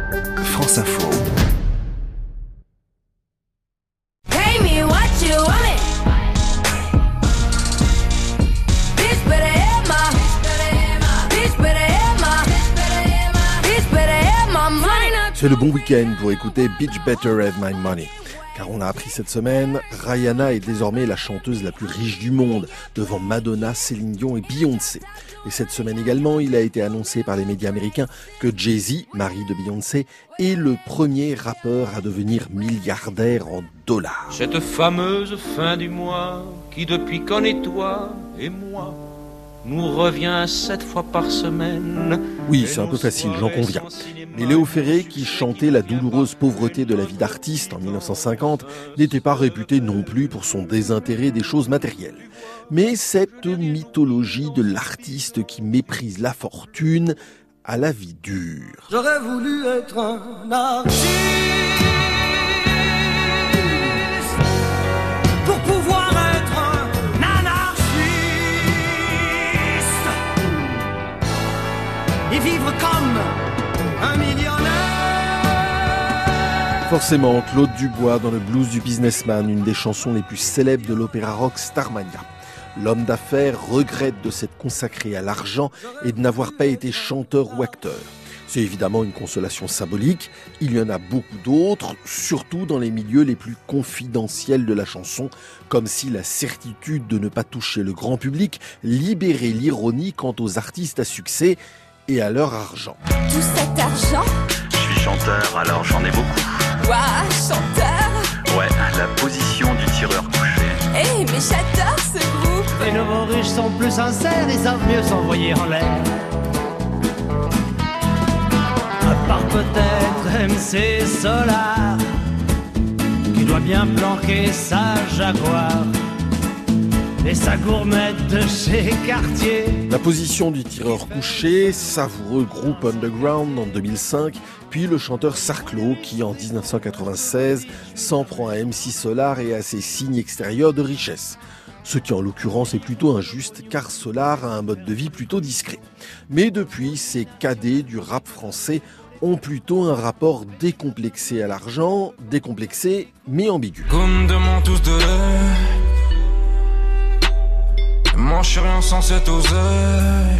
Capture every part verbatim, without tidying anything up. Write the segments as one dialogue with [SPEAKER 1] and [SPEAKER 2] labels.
[SPEAKER 1] France Info. C'est le bon week-end pour écouter Bitch Better Have My Money. Car on a appris cette semaine, Rihanna est désormais la chanteuse la plus riche du monde, devant Madonna, Céline Dion et Beyoncé. Et cette semaine également, il a été annoncé par les médias américains que Jay-Z, mari de Beyoncé, est le premier rappeur à devenir milliardaire en dollars.
[SPEAKER 2] Cette fameuse fin du mois qui depuis qu'on est toi et moi nous revient sept fois par semaine.
[SPEAKER 1] Oui, c'est un peu facile, j'en conviens. Mais Léo Ferré, qui chantait la douloureuse pauvreté de la vie d'artiste en dix-neuf cent cinquante, n'était pas réputé non plus pour son désintérêt des choses matérielles. Mais cette mythologie de l'artiste qui méprise la fortune a la vie dure.
[SPEAKER 3] J'aurais voulu être un artiste pour pouvoir être un anarchiste et vivre comme un millionnaire.
[SPEAKER 1] Forcément, Claude Dubois dans le blues du businessman, une des chansons les plus célèbres de l'opéra rock Starmania. L'homme d'affaires regrette de s'être consacré à l'argent et de n'avoir pas été chanteur ou acteur. C'est évidemment une consolation symbolique, il y en a beaucoup d'autres, surtout dans les milieux les plus confidentiels de la chanson, comme si la certitude de ne pas toucher le grand public libérait l'ironie quant aux artistes à succès et à leur argent.
[SPEAKER 4] Tout cet argent ?
[SPEAKER 5] Je suis chanteur, alors j'en ai beaucoup.
[SPEAKER 4] Waouh, chanteur ?
[SPEAKER 5] Ouais, la position du tireur couché.
[SPEAKER 4] Eh, hey, mais j'adore ce groupe.
[SPEAKER 3] Les nouveaux riches sont plus sincères, ils savent mieux s'envoyer en l'air. À part peut-être M C Solar, qui doit bien planquer sa Jaguar et sa gourmette de chez Cartier.
[SPEAKER 1] La position du tireur couché, savoureux groupe underground en deux mille cinq, puis le chanteur Sarclo qui en dix-neuf cent quatre-vingt-seize s'en prend à M C Solar et à ses signes extérieurs de richesse. Ce qui en l'occurrence est plutôt injuste car Solar a un mode de vie plutôt discret. Mais depuis, ces cadets du rap français ont plutôt un rapport décomplexé à l'argent, décomplexé mais ambigu.
[SPEAKER 2] Comme demande tous de l'air, moi je suis rien sans cette oseille.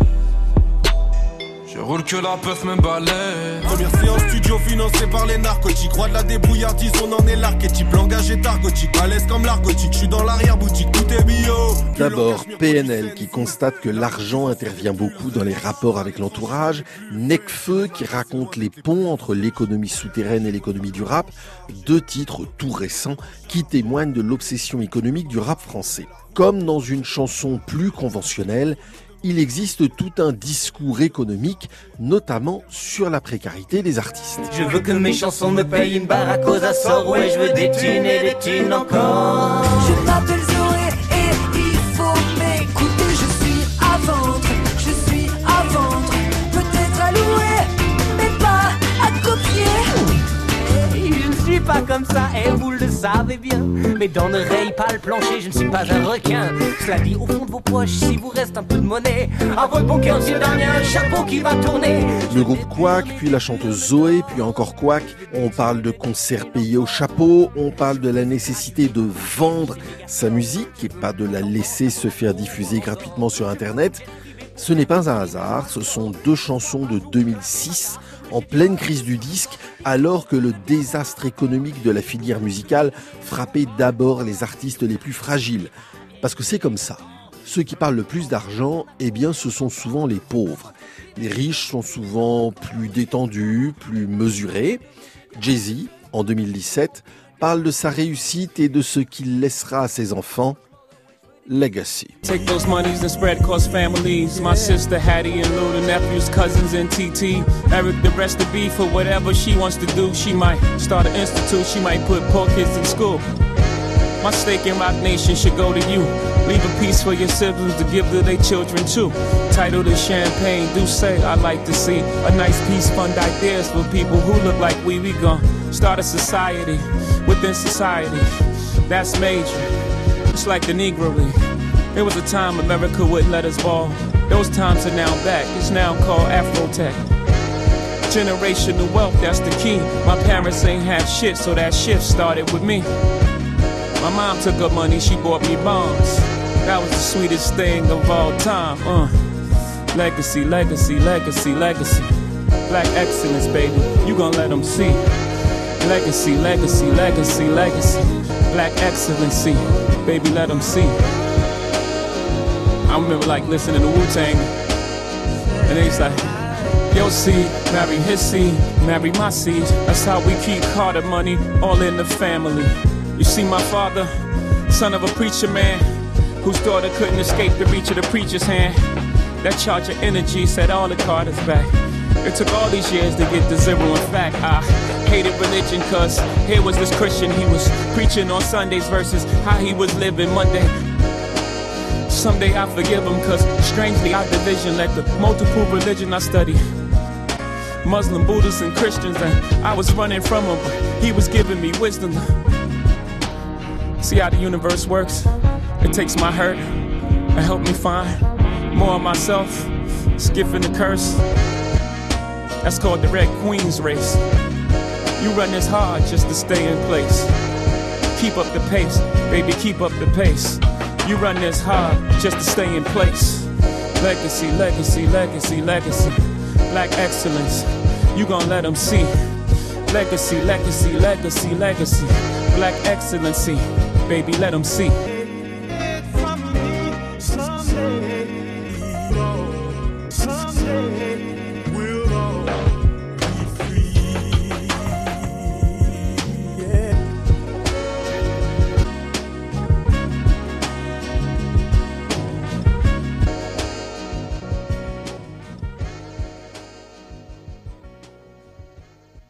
[SPEAKER 2] Je roule que la peuf me balaie.
[SPEAKER 6] Première séance studio financée par les narcotiques. Roi de la débrouillardise, on en est l'archétype. Langage est argotique, balèze comme l'argotique. Je suis dans l'arrière-boutique, tout est bio.
[SPEAKER 1] D'abord, P N L qui constate que l'argent intervient beaucoup dans les rapports avec l'entourage. Necfeu qui raconte les ponts entre l'économie souterraine et l'économie du rap. Deux titres tout récents qui témoignent de l'obsession économique du rap français. Comme dans une chanson plus conventionnelle, il existe tout un discours économique, notamment sur la précarité des artistes.
[SPEAKER 3] Je veux que mes chansons me payent une baraque aux Açores. Ouais, je veux des thunes et des thunes encore.
[SPEAKER 4] Je m'appelle Zoé et il faut m'écouter. Je suis à vendre, je suis à vendre. Peut-être à louer, mais pas à copier.
[SPEAKER 3] Je ne suis pas comme ça et vous le savez bien. Mais dans ne raye pas le plancher, je ne suis pas un requin. Cela dit, au fond de vos poches, si vous reste un peu de monnaie, à votre bon cœur, s'il y a un chapeau qui va tourner.
[SPEAKER 1] Le groupe Quack, puis la chanteuse Zoé, puis encore Quack. On parle de concerts payés au chapeau, on parle de la nécessité de vendre sa musique et pas de la laisser se faire diffuser gratuitement sur Internet. Ce n'est pas un hasard, ce sont deux chansons de deux mille six, en pleine crise du disque, alors que le désastre économique de la filière musicale frappait d'abord les artistes les plus fragiles. Parce que c'est comme ça. Ceux qui parlent le plus d'argent, eh bien, ce sont souvent les pauvres. Les riches sont souvent plus détendus, plus mesurés. Jay-Z, en deux mille dix-sept, parle de sa réussite et de ce qu'il laissera à ses enfants. Legacy.
[SPEAKER 7] Take those monies and spread across families. My sister Hattie and Lou, the nephews, cousins, and T T. Eric, the rest of B for whatever she wants to do. She might start an institute, she might put poor kids in school. My stake in Rock Nation should go to you. Leave a piece for your siblings to give to their children too. Title to champagne, do say I like to see a nice piece, fund ideas for people who look like we. We gon' start a society within society. That's major. It's like the Negro League. There was a time America wouldn't let us ball. Those times are now back. It's now called Afrotech. Generational wealth, that's the key. My parents ain't have shit, so that shift started with me. My mom took her money, she bought me bonds. That was the sweetest thing of all time. Uh. Legacy, legacy, legacy, legacy. Black excellence, baby, you gon' let them see. Legacy, legacy, legacy, legacy. Black excellency, baby, let them see. I remember like listening to Wu-Tang, and they was like, your seed, marry his seed, marry my seed. That's how we keep Carter money all in the family. You see my father, son of a preacher man, whose daughter couldn't escape the reach of the preacher's hand. That charge of energy set all the Carters back. It took all these years to get to zero. In fact, I hated religion, cause here was this Christian. He was preaching on Sundays versus how he was living Monday. Someday I forgive him, cause strangely our division led to multiple religion I study. Muslim, Buddhists, and Christians, and I was running from him, but he was giving me wisdom. See how the universe works? It takes my hurt and help me find more of myself, skipping the curse. That's called the Red Queen's race. You run this hard just to stay in place. Keep up the pace, baby, keep up the pace. You run this hard just to stay in place. Legacy, legacy, legacy, legacy. Black excellence, you gon' let them see. Legacy, legacy, legacy, legacy. Black excellency, baby, let them see.